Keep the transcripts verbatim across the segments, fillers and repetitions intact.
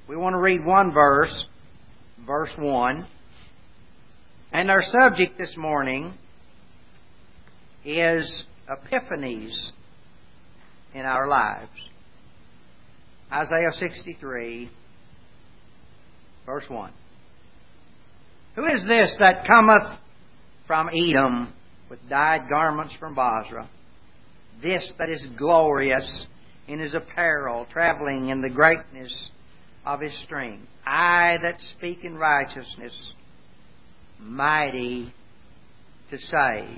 We want to read one verse, verse one. And our subject this morning is epiphanies in our lives. Isaiah sixty-three, verse one. Who is this that cometh from Edom with dyed garments from Basra? This that is glorious in his apparel, traveling in the greatness of his strength. I that speak in righteousness, mighty to save.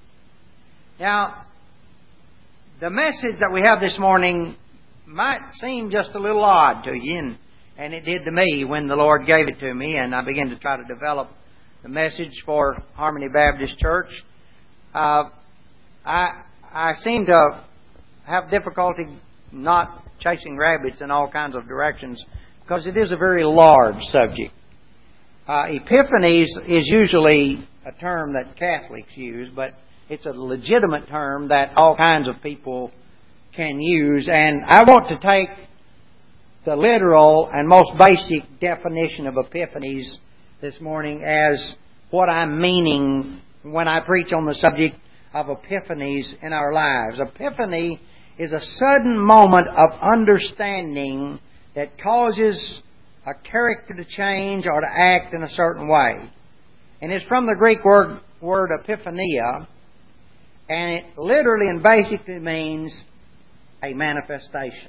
Now, the message that we have this morning might seem just a little odd to you, and, and it did to me when the Lord gave it to me, and I began to try to develop the message for Harmony Baptist Church. Uh, I I seem to have difficulty not chasing rabbits in all kinds of directions because it is a very large subject. Uh, Epiphanies is usually a term that Catholics use, but it's a legitimate term that all kinds of people can use. And I want to take the literal and most basic definition of epiphanies this morning as what I'm meaning when I preach on the subject of epiphanies in our lives. Epiphany is a sudden moment of understanding that causes a character to change or to act in a certain way. And it's from the Greek word, word epiphania, and it literally and basically means a manifestation.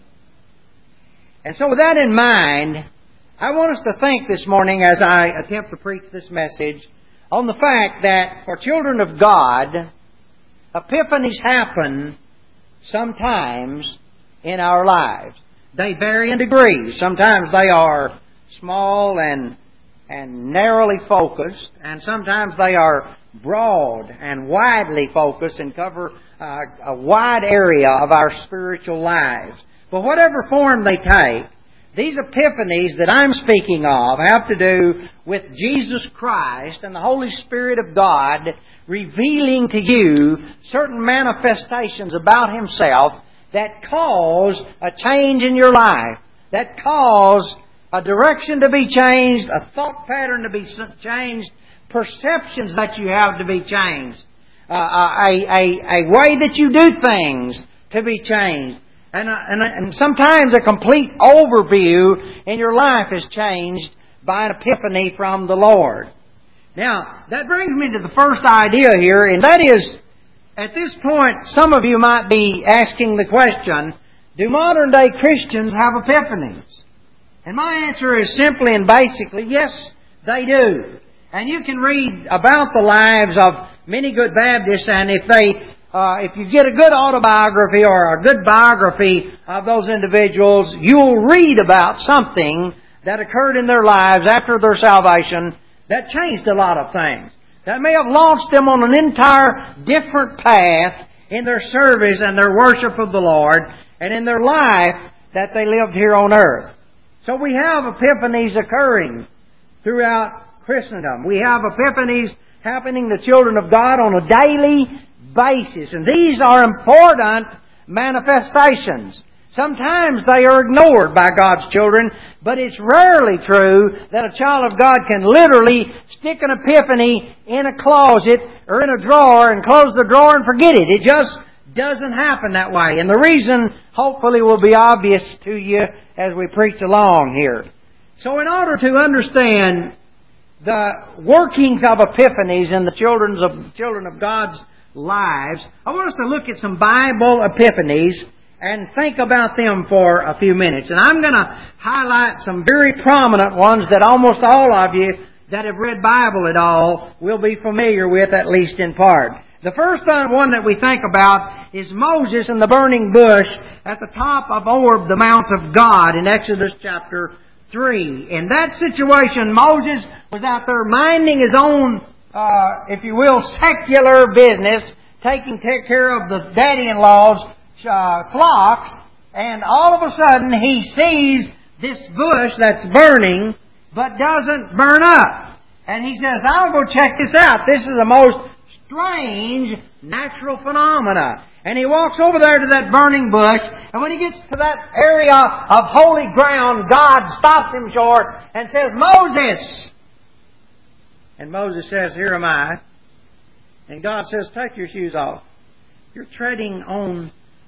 And so with that in mind, I want us to think this morning as I attempt to preach this message on the fact that for children of God, epiphanies happen sometimes in our lives. They vary in degrees. Sometimes they are small and and narrowly focused, and sometimes they are broad and widely focused and cover uh, a wide area of our spiritual lives. But whatever form they take, these epiphanies that I'm speaking of have to do with Jesus Christ and the Holy Spirit of God revealing to you certain manifestations about Himself that cause a change in your life, that cause a direction to be changed, a thought pattern to be changed, perceptions that you have to be changed, uh, a, a, a way that you do things to be changed. And, uh, and, and sometimes a complete overview in your life is changed by an epiphany from the Lord. Now, that brings me to the first idea here, and that is, at this point, some of you might be asking the question, do modern day Christians have epiphanies? And my answer is simply and basically, yes, they do. And you can read about the lives of many good Baptists, and if they Uh, if you get a good autobiography or a good biography of those individuals, you'll read about something that occurred in their lives after their salvation that changed a lot of things. That may have launched them on an entire different path in their service and their worship of the Lord and in their life that they lived here on earth. So we have epiphanies occurring throughout Christendom. We have epiphanies happening to children of God on a daily basis. And these are important manifestations. Sometimes they are ignored by God's children, but it's rarely true that a child of God can literally stick an epiphany in a closet or in a drawer and close the drawer and forget it. It just doesn't happen that way. And the reason hopefully will be obvious to you as we preach along here. So in order to understand the workings of epiphanies in the children of, children of God's lives, I want us to look at some Bible epiphanies and think about them for a few minutes. And I'm going to highlight some very prominent ones that almost all of you that have read Bible at all will be familiar with, at least in part. The first one that we think about is Moses and the burning bush at the top of Orb, the Mount of God, in Exodus chapter three. In that situation, Moses was out there minding his own Uh, if you will, secular business, taking care of the daddy-in-law's uh, flocks, and all of a sudden he sees this bush that's burning, but doesn't burn up. And he says, I'll go check this out. This is the most strange natural phenomena. And he walks over there to that burning bush, and when he gets to that area of holy ground, God stops him short and says, "Moses!" And Moses says, "Here am I." And God says, "Take your shoes off. You're treading on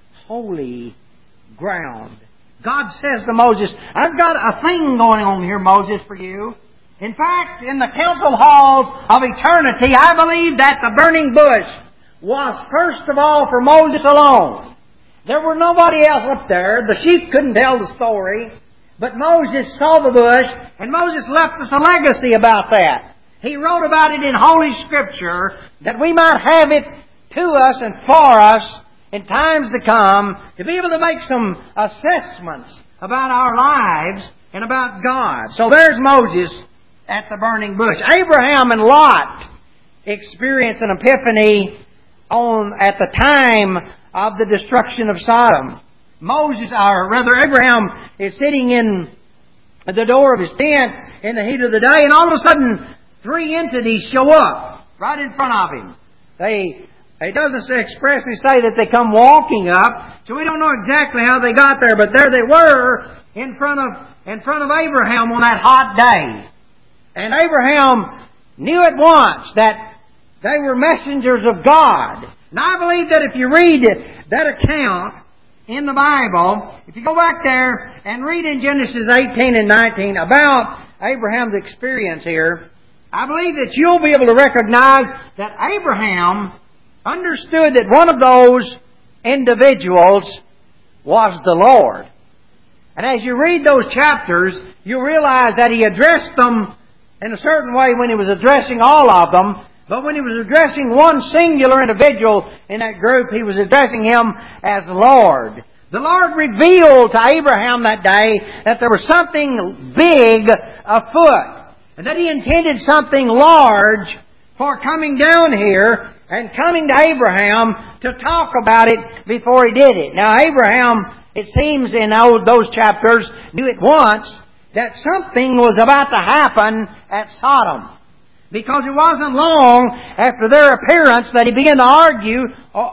holy ground." God says to Moses, "I've got a thing going on here, Moses, for you. In fact, in the council halls of eternity, I believe that the burning bush was first of all for Moses alone. There were nobody else up there. The sheep couldn't tell the story. But Moses saw the bush, and Moses left us a legacy about that. He wrote about it in Holy Scripture that we might have it to us and for us in times to come to be able to make some assessments about our lives and about God. So there's Moses at the burning bush. Abraham and Lot experienced an epiphany on at the time of the destruction of Sodom. Moses, or rather Abraham, is sitting in the door of his tent in the heat of the day, and all of a sudden three entities show up right in front of him. They It doesn't say, expressly say that they come walking up, so we don't know exactly how they got there, but there they were in front of in front of Abraham on that hot day. And Abraham knew at once that they were messengers of God. And I believe that if you read that account in the Bible, if you go back there and read in Genesis eighteen and nineteen about Abraham's experience here, I believe that you'll be able to recognize that Abraham understood that one of those individuals was the Lord. And as you read those chapters, you realize that he addressed them in a certain way when he was addressing all of them. But when he was addressing one singular individual in that group, he was addressing him as Lord. The Lord revealed to Abraham that day that there was something big afoot, and that He intended something large for coming down here and coming to Abraham to talk about it before he did it. Now Abraham, it seems in those chapters, knew at once that something was about to happen at Sodom. Because it wasn't long after their appearance that he began to argue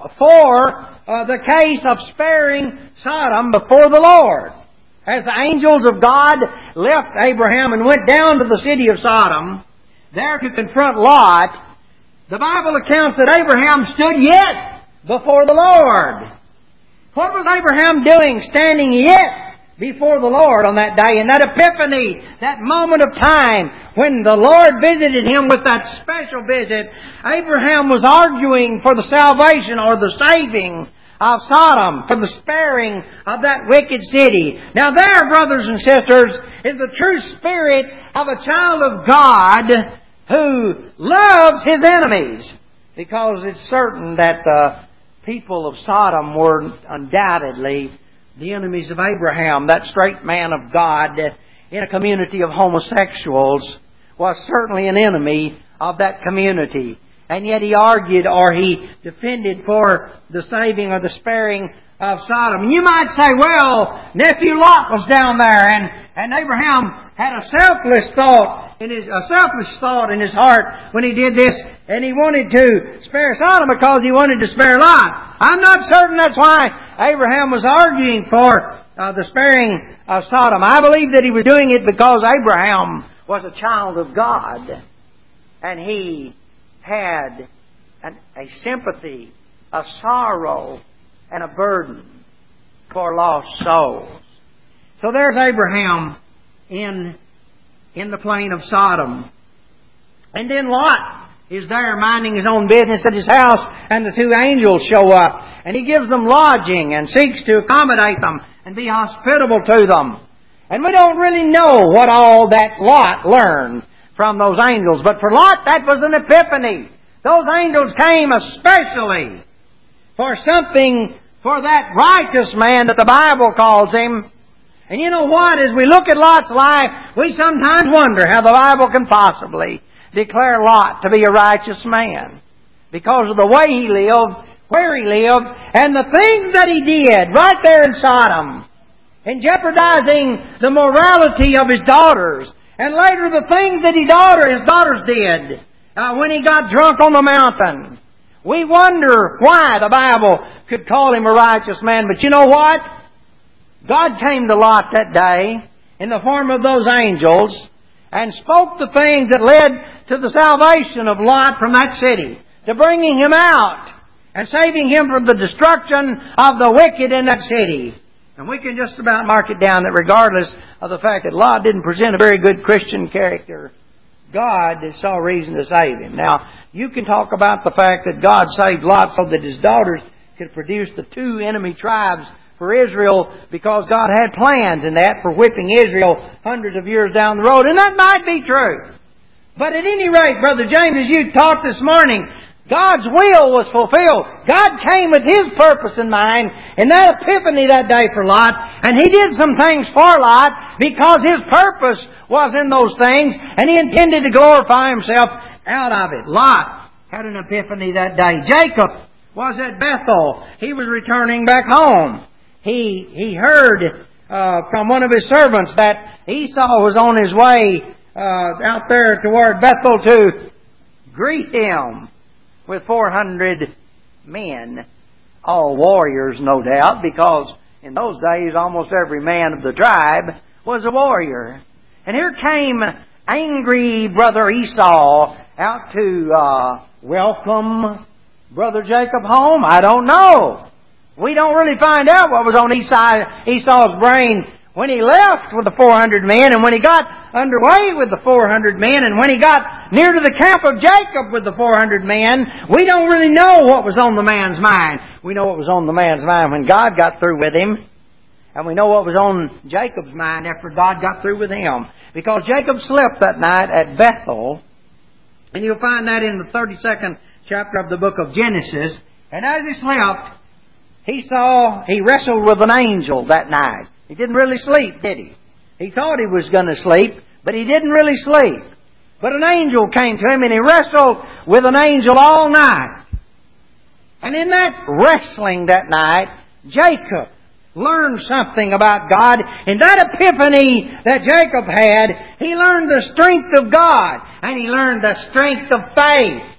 for uh, the case of sparing Sodom before the Lord. As the angels of God left Abraham and went down to the city of Sodom, there to confront Lot, the Bible accounts that Abraham stood yet before the Lord. What was Abraham doing standing yet before the Lord on that day, in that epiphany, that moment of time when the Lord visited him with that special visit? Abraham was arguing for the salvation or the saving of Sodom, for the sparing of that wicked city. Now there, brothers and sisters, is the true spirit of a child of God who loves his enemies, because it's certain that the people of Sodom were undoubtedly the enemies of Abraham. That straight man of God in a community of homosexuals was certainly an enemy of that community. And yet he argued, or he defended for the saving or the sparing of Sodom. And you might say, well, nephew Lot was down there, and, and Abraham had a selfless thought in his a selfish thought in his heart when he did this, and he wanted to spare Sodom because he wanted to spare Lot. I'm not certain that's why Abraham was arguing for uh, the sparing of Sodom. I believe that he was doing it because Abraham was a child of God, and he had an, a sympathy, a sorrow, and a burden for lost souls. So there's Abraham in, in the plain of Sodom. And then Lot is there minding his own business at his house, and the two angels show up, and he gives them lodging and seeks to accommodate them and be hospitable to them. And we don't really know what all that Lot learned from those angels. But for Lot, that was an epiphany. Those angels came especially for something for that righteous man that the Bible calls him. And you know what? As we look at Lot's life, we sometimes wonder how the Bible can possibly declare Lot to be a righteous man, because of the way he lived, where he lived, and the things that he did right there in Sodom, and jeopardizing the morality of his daughters. And later the things that his daughter, his daughters did uh, when he got drunk on the mountain. We wonder why the Bible could call him a righteous man. But you know what? God came to Lot that day in the form of those angels and spoke the things that led to the salvation of Lot from that city, to bringing him out and saving him from the destruction of the wicked in that city. And we can just about mark it down that regardless of the fact that Lot didn't present a very good Christian character, God saw reason to save him. Now, you can talk about the fact that God saved Lot so that his daughters could produce the two enemy tribes for Israel, because God had plans in that for whipping Israel hundreds of years down the road. And that might be true. But at any rate, Brother James, as you talked this morning, God's will was fulfilled. God came with His purpose in mind in that epiphany that day for Lot. And He did some things for Lot because His purpose was in those things. And He intended to glorify Himself out of it. Lot had an epiphany that day. Jacob was at Bethel. He was returning back home. He he heard uh, from one of his servants that Esau was on his way uh, out there toward Bethel to greet him with four hundred men, all warriors, no doubt, because in those days almost every man of the tribe was a warrior. And here came angry brother Esau out to uh, welcome brother Jacob home. I don't know. We don't really find out what was on Esau, Esau's brain when he left with the four hundred men, and when he got underway with the four hundred men, and when he got near to the camp of Jacob with the four hundred men. We don't really know what was on the man's mind. We know what was on the man's mind when God got through with him. And we know what was on Jacob's mind after God got through with him. Because Jacob slept that night at Bethel. And you'll find that in the thirty-second chapter of the book of Genesis. And as he slept, he saw, he wrestled with an angel that night. He didn't really sleep, did he? He thought he was going to sleep, but he didn't really sleep. But an angel came to him and he wrestled with an angel all night. And in that wrestling that night, Jacob learned something about God. In that epiphany that Jacob had, he learned the strength of God and he learned the strength of faith.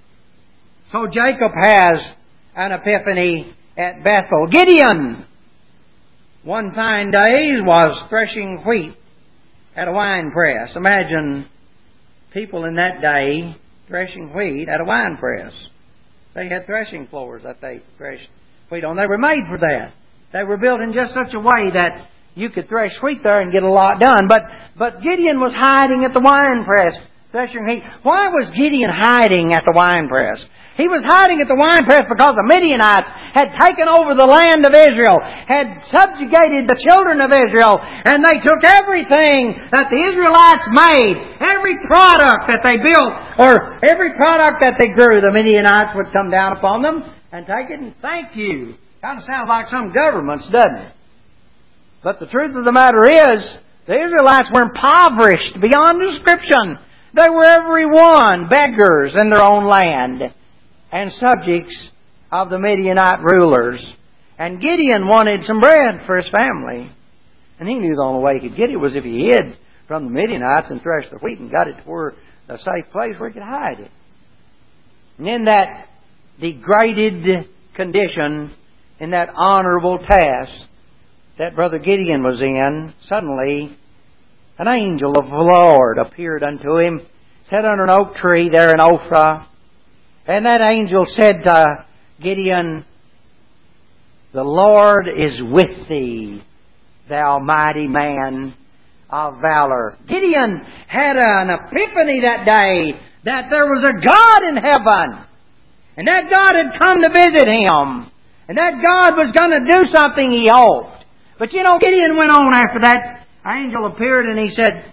So Jacob has an epiphany at Bethel. Gideon, one fine day, was threshing wheat at a wine press. Imagine people in that day threshing wheat at a wine press. They had threshing floors that they threshed wheat on. They were made for that. They were built in just such a way that you could thresh wheat there and get a lot done. But but Gideon was hiding at the wine press, threshing wheat. Why was Gideon hiding at the wine press? He was hiding at the wine press because the Midianites had taken over the land of Israel, had subjugated the children of Israel, and they took everything that the Israelites made, every product that they built, or every product that they grew, the Midianites would come down upon them and take it and thank you. Kind of sounds like some governments, doesn't it? But the truth of the matter is, the Israelites were impoverished beyond description. They were every one beggars in their own land and subjects of the Midianite rulers. And Gideon wanted some bread for his family. And he knew the only way he could get it was if he hid from the Midianites and threshed the wheat and got it to where a safe place where he could hide it. And in that degraded condition, in that honorable task that Brother Gideon was in, suddenly an angel of the Lord appeared unto him, sat under an oak tree there in Ophrah. And that angel said to Gideon, "The Lord is with thee, thou mighty man of valor." Gideon had an epiphany that day that there was a God in heaven. And that God had come to visit him. And that God was going to do something he hoped. But you know, Gideon went on after that angel appeared and he said,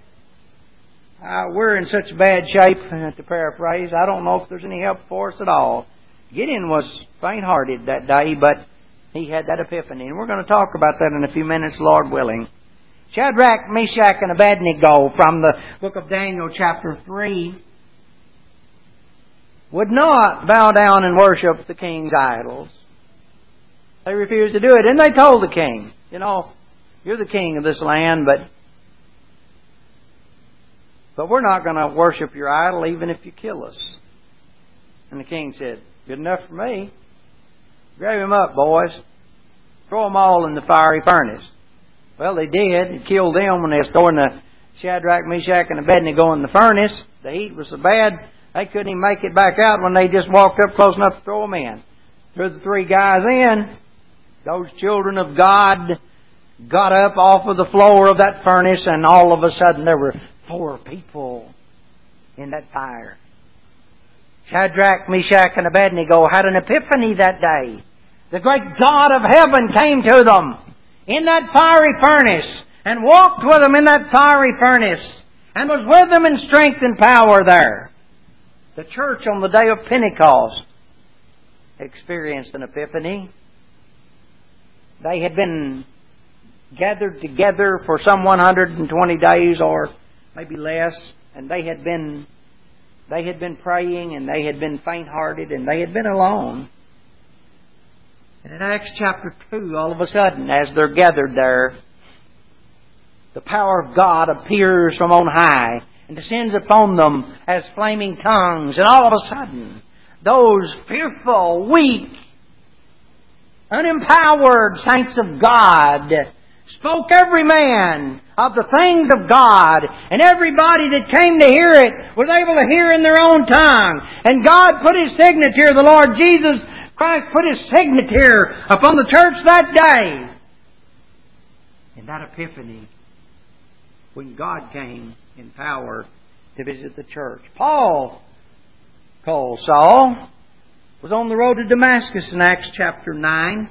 Uh, we're in such bad shape, to paraphrase, I don't know if there's any help for us at all. Gideon was faint-hearted that day, but he had that epiphany. And we're going to talk about that in a few minutes, Lord willing. Shadrach, Meshach, and Abednego from the book of Daniel, chapter three, would not bow down and worship the king's idols. They refused to do it. And they told the king, you know, you're the king of this land, but But we're not going to worship your idol even if you kill us. And the king said, Good enough for me. Grab him up, boys. Throw them all in the fiery furnace. Well, they did. It killed them when they were throwing the Shadrach, Meshach, and Abednego in the furnace. The heat was so bad, they couldn't even make it back out when they just walked up close enough to throw them in. Threw the three guys in. Those children of God got up off of the floor of that furnace, and all of a sudden there were four people in that fire. Shadrach, Meshach, and Abednego had an epiphany that day. The great God of heaven came to them in that fiery furnace and walked with them in that fiery furnace and was with them in strength and power there. The church on the day of Pentecost experienced an epiphany. They had been gathered together for some one hundred twenty days or maybe less, and they had been they had been praying, and they had been faint-hearted, and they had been alone. And in Acts chapter two, all of a sudden, as they're gathered there, the power of God appears from on high and descends upon them as flaming tongues. And all of a sudden, those fearful, weak, unempowered saints of God spoke every man of the things of God, and everybody that came to hear it was able to hear in their own tongue. And God put His signature, the Lord Jesus Christ put His signature upon the church that day. In that epiphany, when God came in power to visit the church. Paul, called Saul, was on the road to Damascus in Acts chapter nine.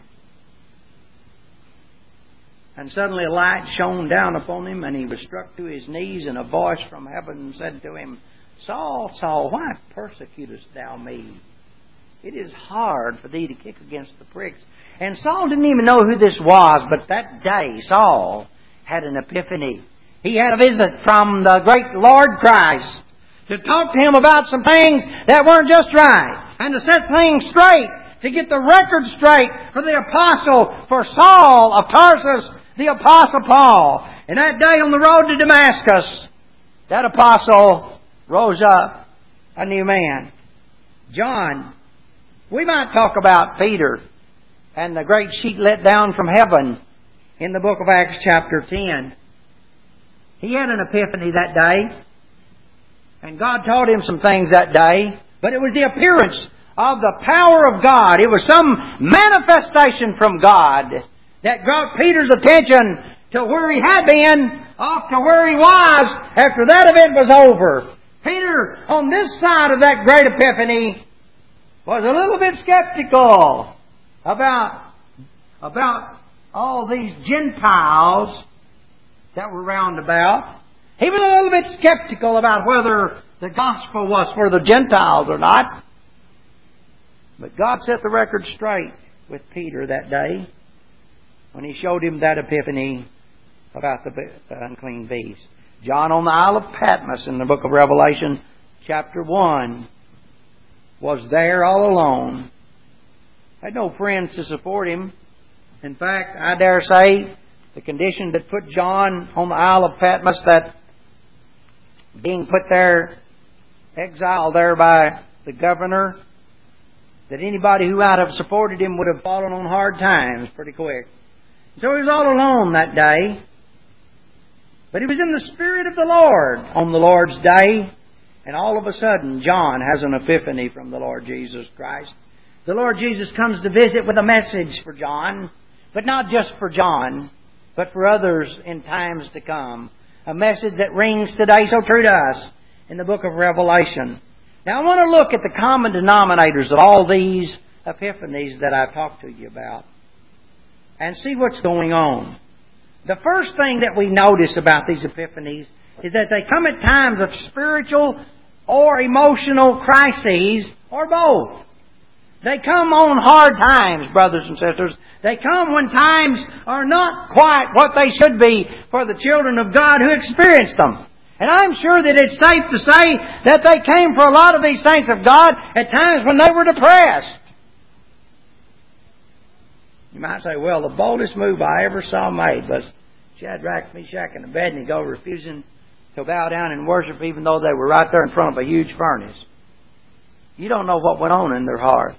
And suddenly a light shone down upon him, and he was struck to his knees, and a voice from heaven said to him, Saul, Saul, why persecutest thou me? It is hard for thee to kick against the pricks. And Saul didn't even know who this was, but that day Saul had an epiphany. He had a visit from the great Lord Christ to talk to him about some things that weren't just right, and to set things straight, to get the record straight for the apostle, for Saul of Tarsus, the apostle Paul. And that day on the road to Damascus, that apostle rose up a new man. John, we might talk about Peter and the great sheet let down from heaven in the book of Acts chapter ten. He had an epiphany that day, and God taught him some things that day, but it was the appearance of the power of God. It was some manifestation from God that brought Peter's attention to where he had been, off to where he was after that event was over. Peter, on this side of that great epiphany, was a little bit skeptical about, about all these Gentiles that were round about. He was a little bit skeptical about whether the gospel was for the Gentiles or not. But God set the record straight with Peter that day when He showed him that epiphany about the unclean beast. John on the Isle of Patmos in the book of Revelation chapter one was there all alone. Had no friends to support him. In fact, I dare say the condition that put John on the Isle of Patmos, that being put there, exiled there by the governor, that anybody who might have supported him would have fallen on hard times pretty quick. So he was all alone that day. But he was in the Spirit of the Lord on the Lord's day. And all of a sudden, John has an epiphany from the Lord Jesus Christ. The Lord Jesus comes to visit with a message for John. But not just for John, but for others in times to come. A message that rings today so true to us in the book of Revelation. Now I want to look at the common denominators of all these epiphanies that I've talked to you about and see what's going on. The first thing that we notice about these epiphanies is that they come at times of spiritual or emotional crises, or both. They come on hard times, brothers and sisters. They come when times are not quite what they should be for the children of God who experience them. And I'm sure that it's safe to say that they came for a lot of these saints of God at times when they were depressed. You might say, well, the boldest move I ever saw made was Shadrach, Meshach, and Abednego refusing to bow down and worship even though they were right there in front of a huge furnace. You don't know what went on in their hearts.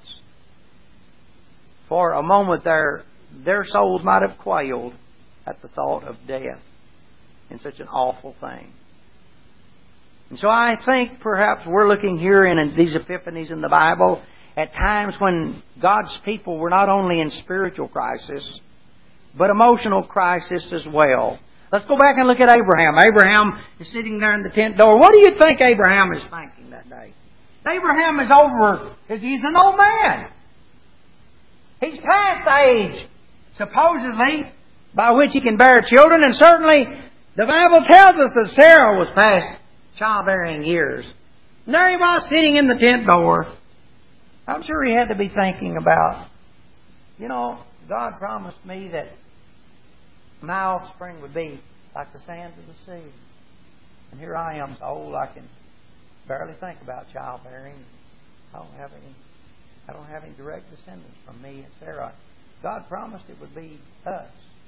For a moment there, their souls might have quailed at the thought of death in such an awful thing. And so I think perhaps we're looking here in these epiphanies in the Bible at times when God's people were not only in spiritual crisis, but emotional crisis as well. Let's go back and look at Abraham. Abraham is sitting there in the tent door. What do you think Abraham is thinking that day? Abraham is over, because he's an old man. He's past the age, supposedly, by which he can bear children. And certainly, the Bible tells us that Sarah was past childbearing years. And there he was sitting in the tent door. I'm sure he had to be thinking about, you know, God promised me that my offspring would be like the sands of the sea. And here I am so old I can barely think about childbearing. I don't have any I don't have any direct descendants from me and Sarah. God promised it would be us.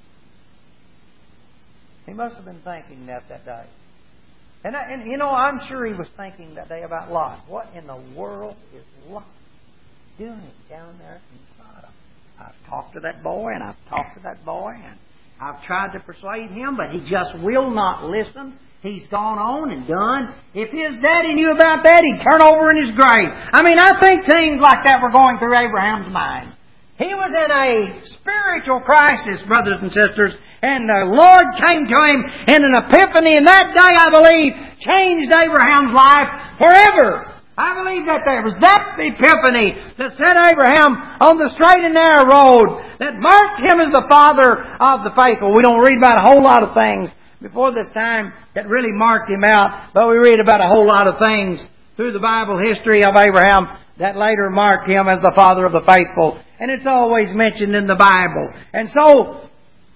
He must have been thinking that that day. And, I, and you know, I'm sure he was thinking that day about Lot. What in the world is Lot doing down there in Sodom? I've talked to that boy, and I've talked to that boy, and I've tried to persuade him, but he just will not listen. He's gone on and done. If his daddy knew about that, he'd turn over in his grave. I mean, I think things like that were going through Abraham's mind. He was in a spiritual crisis, brothers and sisters, and the Lord came to him in an epiphany, and that day, I believe, changed Abraham's life forever. I believe that there was that epiphany that set Abraham on the straight and narrow road that marked him as the father of the faithful. We don't read about a whole lot of things before this time that really marked him out, but we read about a whole lot of things through the Bible history of Abraham that later marked him as the father of the faithful. And it's always mentioned in the Bible. And so,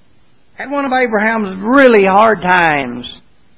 at one of Abraham's really hard times,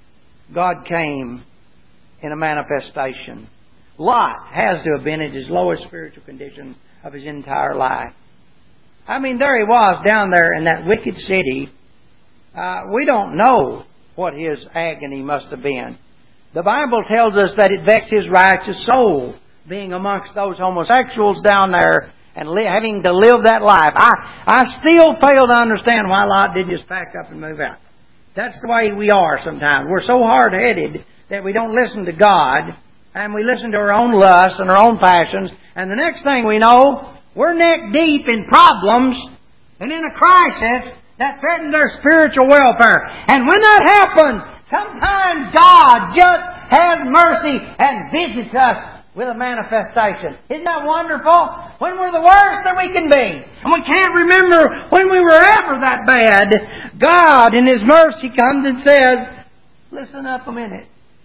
God came in a manifestation. Lot has to have been at his lowest spiritual condition of his entire life. I mean, there he was down there in that wicked city. Uh, we don't know what his agony must have been. The Bible tells us that it vexed his righteous soul, being amongst those homosexuals down there and li- having to live that life. I, I still fail to understand why Lot didn't just pack up and move out. That's the way we are sometimes. We're so hard-headed that we don't listen to God, and we listen to our own lusts and our own passions, and the next thing we know, we're neck deep in problems and in a crisis that threatens our spiritual welfare. And when that happens, sometimes God just has mercy and visits us with a manifestation. Isn't that wonderful? When we're the worst that we can be, and we can't remember when we were ever that bad, God in His mercy comes and says, listen up a minute.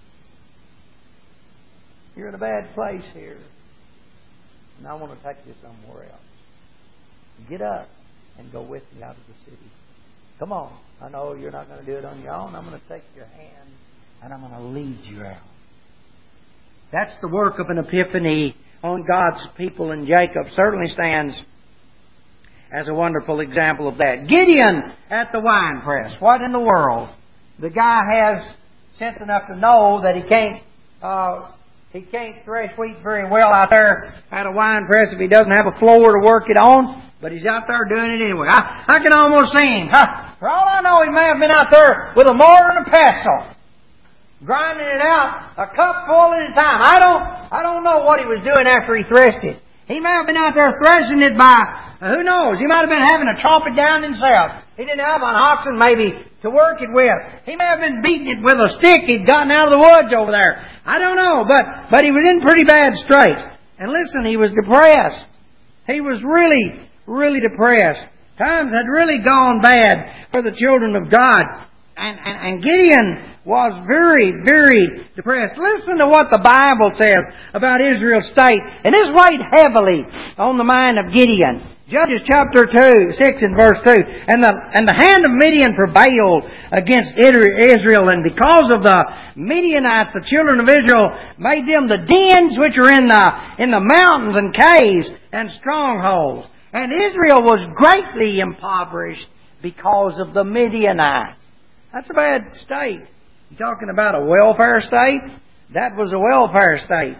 You're in a bad place here, and I want to take you somewhere else. Get up and go with me out of the city. Come on. I know you're not going to do it on your own. I'm going to take your hand and I'm going to lead you out. That's the work of an epiphany on God's people, and Jacob certainly stands as a wonderful example of that. Gideon at the wine press. What in the world? The guy has sense enough to know that he can't uh, he can't thresh wheat very well out there at a wine press if he doesn't have a floor to work it on. But he's out there doing it anyway. I, I can almost see him. Huh? For all I know, he may have been out there with a mortar and a pestle, grinding it out a cup full at a time. I don't, I don't know what he was doing after he threshed it. He may have been out there threshing it by, who knows, he might have been having to chop it down himself. He didn't have an oxen maybe to work it with. He may have been beating it with a stick he'd gotten out of the woods over there. I don't know, but, but he was in pretty bad straits. And listen, he was depressed. He was really, really depressed. Times had really gone bad for the children of God. And, and, and Gideon was very, very depressed. Listen to what the Bible says about Israel's state. And this weighed heavily on the mind of Gideon. Judges chapter two, six and verse two. And the, and the hand of Midian prevailed against Israel. And because of the Midianites, the children of Israel made them the dens which are in the, in the mountains and caves and strongholds. And Israel was greatly impoverished because of the Midianites. That's a bad state. You're talking about a welfare state? That was a welfare state.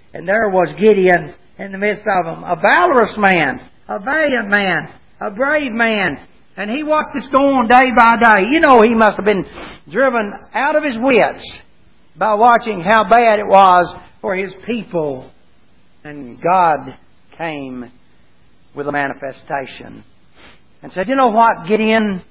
And there was Gideon in the midst of them, a valorous man, a valiant man, a brave man. And he watched this go on day by day. You know, he must have been driven out of his wits by watching how bad it was for his people. And God came with a manifestation and said, you know what, Gideon?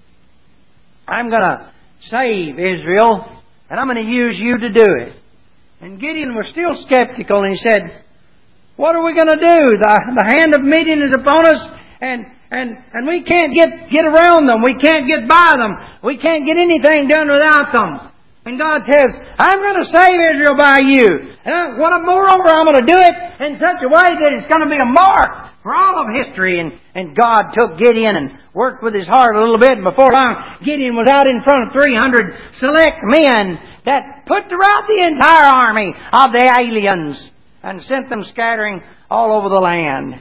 I'm going to save Israel, and I'm going to use you to do it. And Gideon was still skeptical, and he said, what are we going to do? The, the hand of Midian is upon us, and and and we can't get, get around them. We can't get by them. We can't get anything done without them. And God says, I'm going to save Israel by you. And what, moreover, I'm going to do it in such a way that it's going to be a mark for all of history. And, and God took Gideon and worked with his heart a little bit. And before long, Gideon was out in front of three hundred select men that put throughout the entire army of the aliens and sent them scattering all over the land.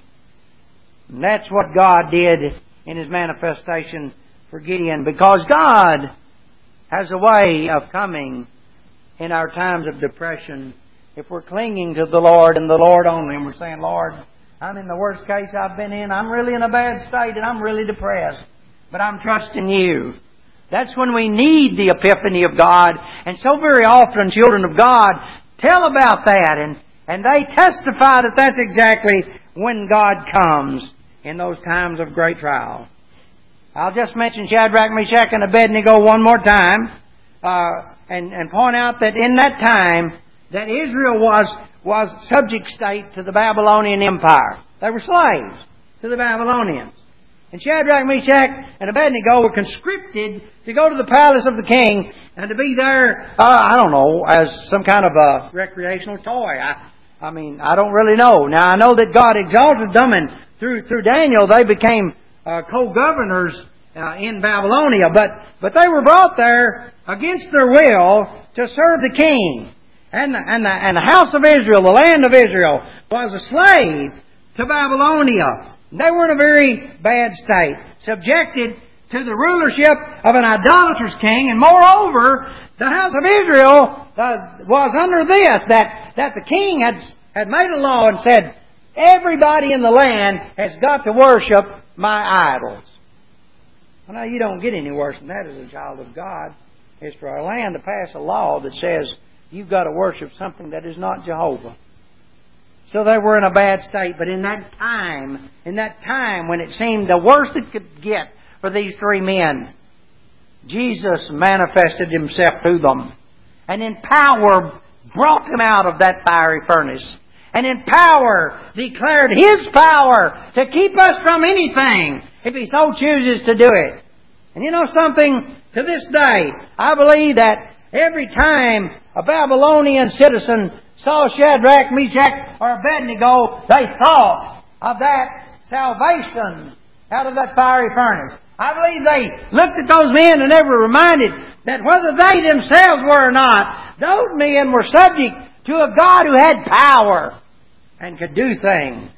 And that's what God did in His manifestation for Gideon. Because God has a way of coming in our times of depression if we're clinging to the Lord and the Lord only. And we're saying, Lord, I'm in the worst case I've been in. I'm really in a bad state and I'm really depressed. But I'm trusting You. That's when we need the epiphany of God. And so very often children of God tell about that. And, and they testify that that's exactly when God comes in those times of great trial. I'll just mention Shadrach, Meshach, and Abednego one more time, uh, and, and point out that in that time, that Israel was, was subject state to the Babylonian Empire. They were slaves to the Babylonians. And Shadrach, Meshach, and Abednego were conscripted to go to the palace of the king and to be there, uh, I don't know, as some kind of a recreational toy. I, I mean, I don't really know. Now, I know that God exalted them, and through, through Daniel, they became Uh, co-governors uh, in Babylonia, but but they were brought there against their will to serve the king, and the, and the, and the house of Israel, the land of Israel, was a slave to Babylonia. They were in a very bad state, subjected to the rulership of an idolatrous king, and moreover, the house of Israel uh, was under this that that the king had had made a law and said, everybody in the land has got to worship my idols. Well, now, you don't get any worse than that as a child of God. It's for our land to pass a law that says you've got to worship something that is not Jehovah. So they were in a bad state. But in that time, in that time when it seemed the worst it could get for these three men, Jesus manifested Himself to them. And in power brought them out of that fiery furnace. And in power declared His power to keep us from anything if He so chooses to do it. And you know something? To this day, I believe that every time a Babylonian citizen saw Shadrach, Meshach, or Abednego, they thought of that salvation out of that fiery furnace. I believe they looked at those men and they were reminded that whether they themselves were or not, those men were subject to a God who had power and could do things.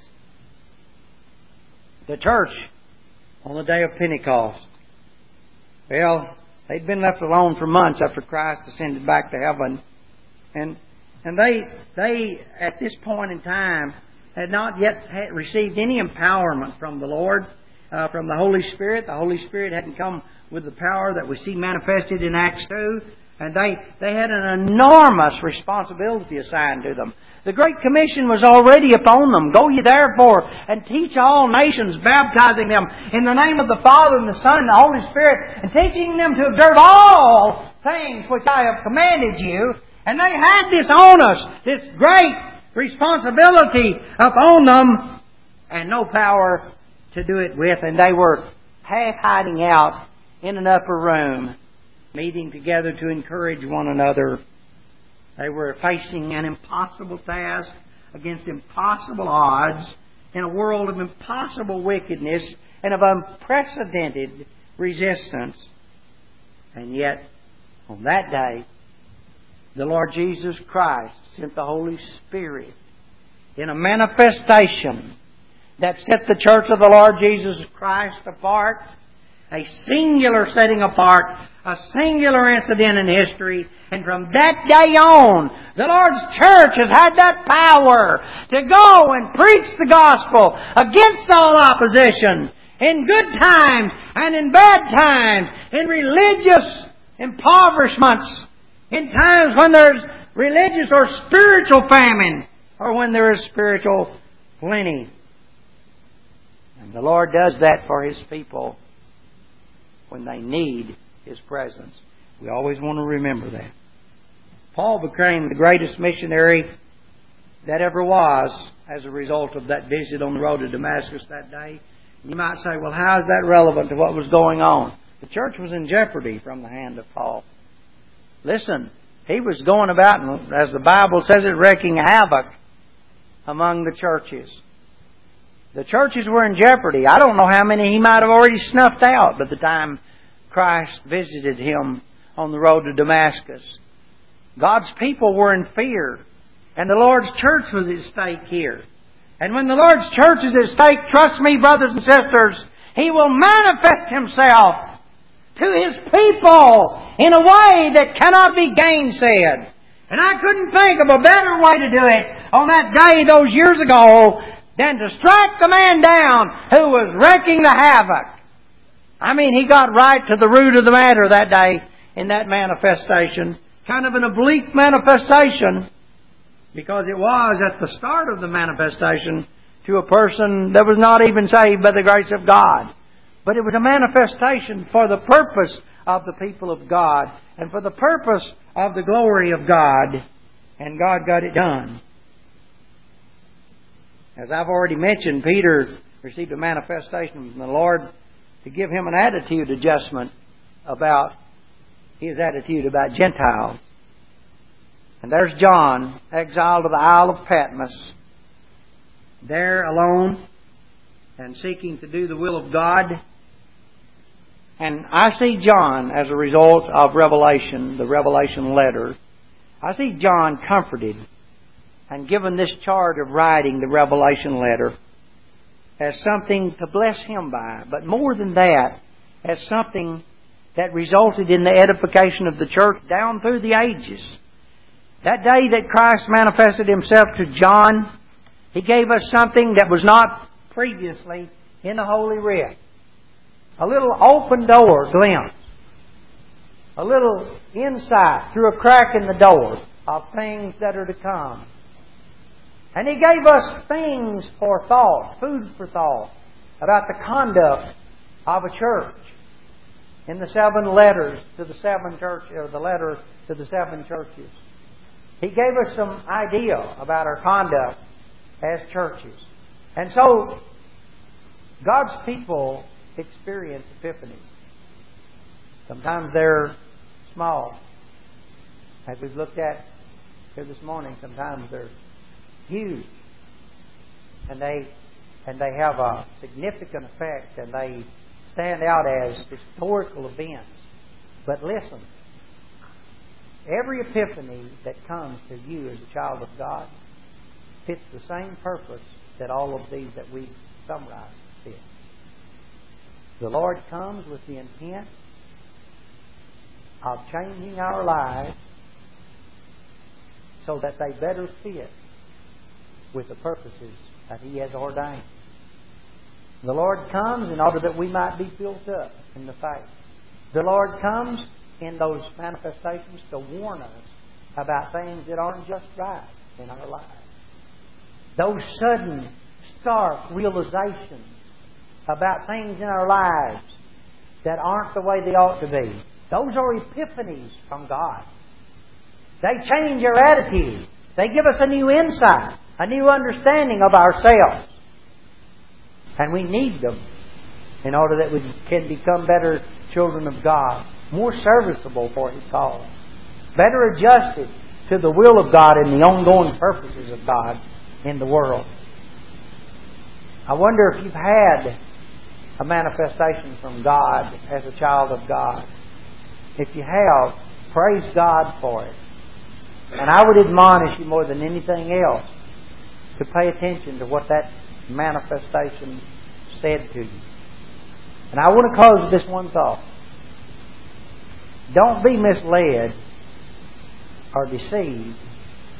The church on the day of Pentecost, well, they'd been left alone for months after Christ ascended back to heaven. And and they, they at this point in time, had not yet had received any empowerment from the Lord, uh, from the Holy Spirit. The Holy Spirit hadn't come with the power that we see manifested in Acts two. And they, they had an enormous responsibility assigned to them. The Great Commission was already upon them. Go ye therefore and teach all nations, baptizing them in the name of the Father and the Son and the Holy Spirit, and teaching them to observe all things which I have commanded you. And they had this onus, this great responsibility upon them, and no power to do it with. And they were half hiding out in an upper room, meeting together to encourage one another. They were facing an impossible task against impossible odds in a world of impossible wickedness and of unprecedented resistance. And yet, on that day, the Lord Jesus Christ sent the Holy Spirit in a manifestation that set the church of the Lord Jesus Christ apart. A singular setting apart, a singular incident in history. And from that day on, The Lord's church has had that power to go and preach the gospel against all opposition, in good times and in bad times, in religious impoverishments, in times when there's religious or spiritual famine, or when there is spiritual plenty. And the Lord does that for His people when they need His presence. We always want to remember that. Paul became the greatest missionary that ever was as a result of that visit on the road to Damascus that day. You might say, well, how is that relevant to what was going on? The church was in jeopardy from the hand of Paul. Listen, he was going about, as the Bible says it, wreaking havoc among the churches. The churches were in jeopardy. I don't know how many he might have already snuffed out by the time Christ visited him on the road to Damascus. God's people were in fear, and the Lord's church was at stake here. And when the Lord's church is at stake, trust me, brothers and sisters, He will manifest Himself to His people in a way that cannot be gainsaid. And I couldn't think of a better way to do it on that day those years ago than to strike the man down who was wreaking the havoc. I mean, he got right to the root of the matter that day in that manifestation. Kind of an oblique manifestation, because it was at the start of the manifestation to a person that was not even saved by the grace of God. But it was a manifestation for the purpose of the people of God and for the purpose of the glory of God. And God got it done. As I've already mentioned, Peter received a manifestation from the Lord to give him an attitude adjustment about his attitude about Gentiles. And there's John, exiled to the Isle of Patmos, there alone and seeking to do the will of God. And I see John, as a result of Revelation, the Revelation letter, I see John comforted and given this charge of writing the Revelation letter as something to bless him by. But more than that, as something that resulted in the edification of the church down through the ages. That day that Christ manifested Himself to John, He gave us something that was not previously in the Holy Writ. A little open door glimpse. A little insight through a crack in the door of things that are to come. And He gave us things for thought, food for thought, about the conduct of a church. In the seven letters to the seven churches, or the letter to the seven churches. He gave us some idea about our conduct as churches. And so, God's people experience epiphanies. Sometimes they're small. As we've looked at here this morning, sometimes they're huge. And they and they have a significant effect, and they stand out as historical events. But listen, every epiphany that comes to you as a child of God fits the same purpose that all of these that we summarized fit. The Lord comes with the intent of changing our lives so that they better fit with the purposes that He has ordained. The Lord comes in order that we might be built up in the faith. The Lord comes in those manifestations to warn us about things that aren't just right in our lives. Those sudden, stark realizations about things in our lives that aren't the way they ought to be. Those are epiphanies from God. They change our attitude. They give us a new insight, a new understanding of ourselves. And we need them in order that we can become better children of God, more serviceable for His cause, better adjusted to the will of God and the ongoing purposes of God in the world. I wonder if you've had a manifestation from God as a child of God. If you have, praise God for it. And I would admonish you more than anything else to pay attention to what that manifestation said to you. And I want to close with this one thought. Don't be misled or deceived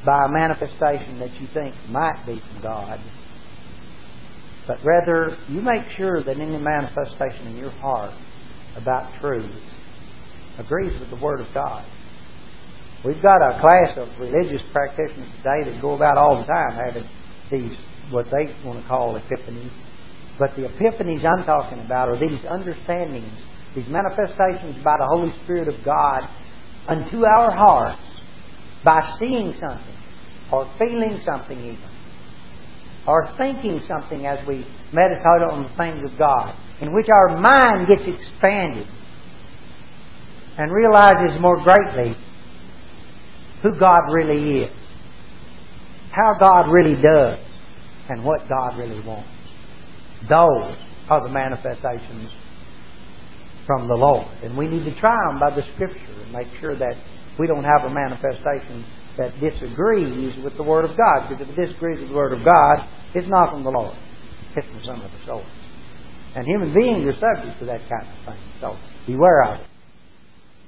by a manifestation that you think might be from God, but rather you make sure that any manifestation in your heart about truths agrees with the Word of God. We've got a class of religious practitioners today that go about all the time having these, what they want to call epiphanies. But the epiphanies I'm talking about are these understandings, these manifestations by the Holy Spirit of God unto our hearts by seeing something or feeling something even, or thinking something as we meditate on the things of God, in which our mind gets expanded and realizes more greatly who God really is, how God really does, and what God really wants. Those are the manifestations from the Lord. And we need to try them by the Scripture and make sure that we don't have a manifestation that disagrees with the Word of God. Because if it disagrees with the Word of God, it's not from the Lord. It's from some other source. And human beings are subject to that kind of thing. So beware of it.